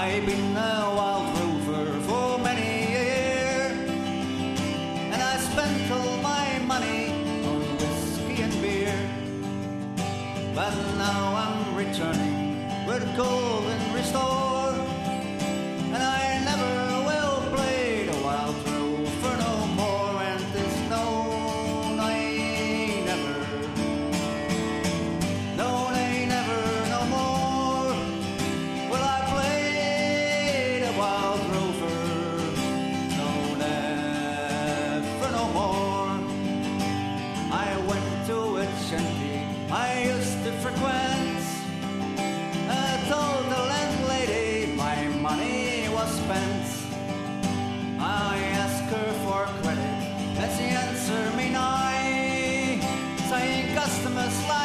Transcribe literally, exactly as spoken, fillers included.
I've been a wild rover for many a year, and I spent all my money on whiskey and beer. But now I'm returning with gold and restore, and I never will play the wild rover no more. And this no, I never, no, I never no more will I play the wild rover. No, never no more. I went to a shanty I used to frequent. I told the landlady my money was spent. I asked her for credit, and she answered me nay, saying customers lie.